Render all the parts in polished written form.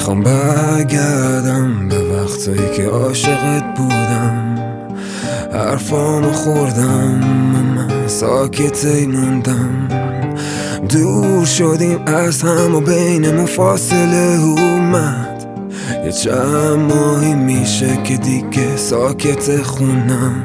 میخوام برگردم به وقتایی که عاشقت بودم، حرفامو خوردم من ساکتی موندم. دور شدیم از هم و بینمون فاصله اومد، یه چند ماهی میشه که دیگه ساکت خونم.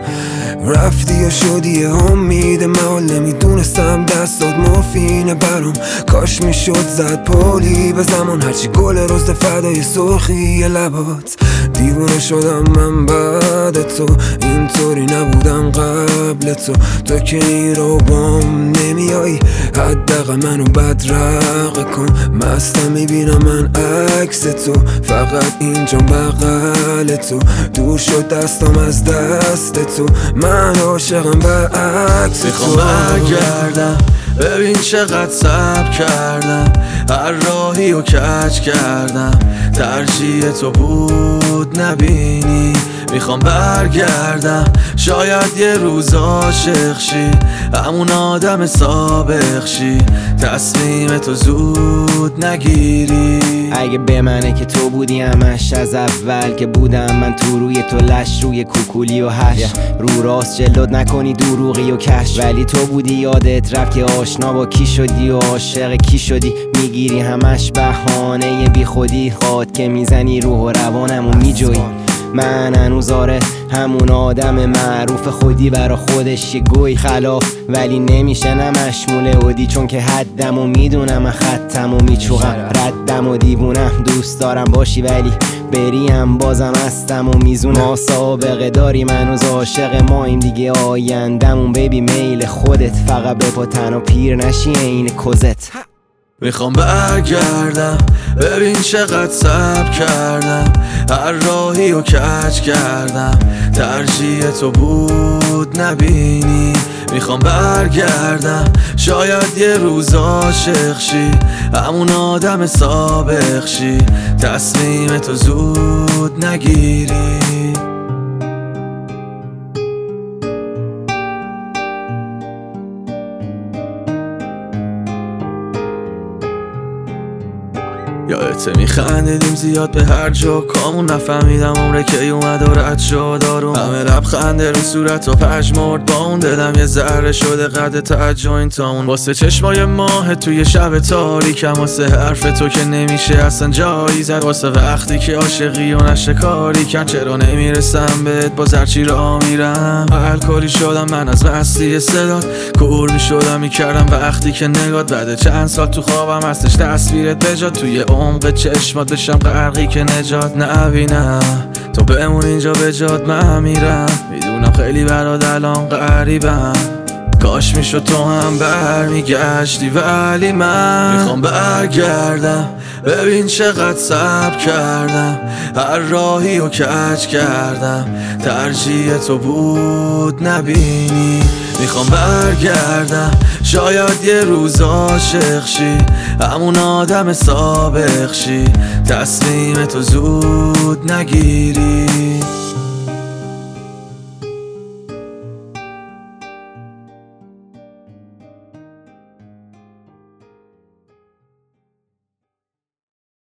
رفتی و شدی یه امید من، نمیدونستم دستات مورفینه برام. کاش میشد زد پولی به زمان، هرچی گل روز فدای سرخی لبات. دیوونه شدم من بعد تو، اینطوری نبودم قبل تو که این رو بام نمیایی، حداقل منو بدرقه کن. مستم میبینم من عکس تو، فقط اینجا بغل تو. دور شد دستم از دست تو، من عاشقم برعکس تو. میخوام برگردم ببین چقدر صبر کردم، هر راهی و کج کردم، ترجیح تو بود نبینی. میخوام برگردم شاید یه روز عاشق شی، همون آدم سابق شی، تصمیم تو زود نگیری. اگه به منه که تو بودی همش از اول که بودم من تو، روی تو لش روی کوکولی و هش، رو راست جلد نکنی دروغی و کش. ولی تو بودی یادت رفت که آشنا با کی شدی و عاشق کی شدی. میگیری همش بهانه بی خودی، خواد که میزنی روح و روانم و میجوی. من هنوز آره همون آدم معروف خودی برا خودش یه گوی خلاف، ولی نمیشه نمشمول اودی، چون که حدم و میدونم من خطم و میچوغم. ردم و دیوونم دوست دارم باشی ولی بریم بازم هستم و میزونم. ما سابقه داریم هنوز عاشق ماییم دیگه، آیندمون بیبی میل خودت، فقط به پا تن و پیر نشی این کزت. میخوام برگردم ببین چقدر صبر کردم، هر راهی و کج کردم، ترجیح تو بود نبینی. میخوام برگردم شاید یه روز عاشق شی، همون آدم سابق شی، تصمیم تو زود نگیری. یادته میخندیدیم زیاد به هر جا کامون، نفهمیدم عمره که اومد و رد شد آروم. همه لبخنده رو صورت و پژمرد با اون، دلم یه ذره شده قد توجه این تاون. واسه چشمای ماه توی شب تاریکم، واسه حرف تو که نمیشه اصلا جایی زد، واسه وقتی که عاشقی و نشکاری کن. چرا نمیرسم بهت باز هرچی را میرم، الکلی شدم من از مستی صدات، کور میشدم میکردم وقتی که نگات. بعد چند سال تو خوابم هستش تصویرت بجاد، توی عمق چشمات بشم غرقی که نجات نبینم. تو بمون اینجا به جات من میرم، میدونم خیلی برات الان غریبم، کاش میشد تو هم برمیگشتی ولی من میخوام برگردم ببین چقدر صبر کردم، هر راهی و کج کردم، ترجیح تو بود نبینی. میخوام برگردم شاید یه روز عاشق شی، همون آدم سابق شی، تصمیم تو زود نگیری.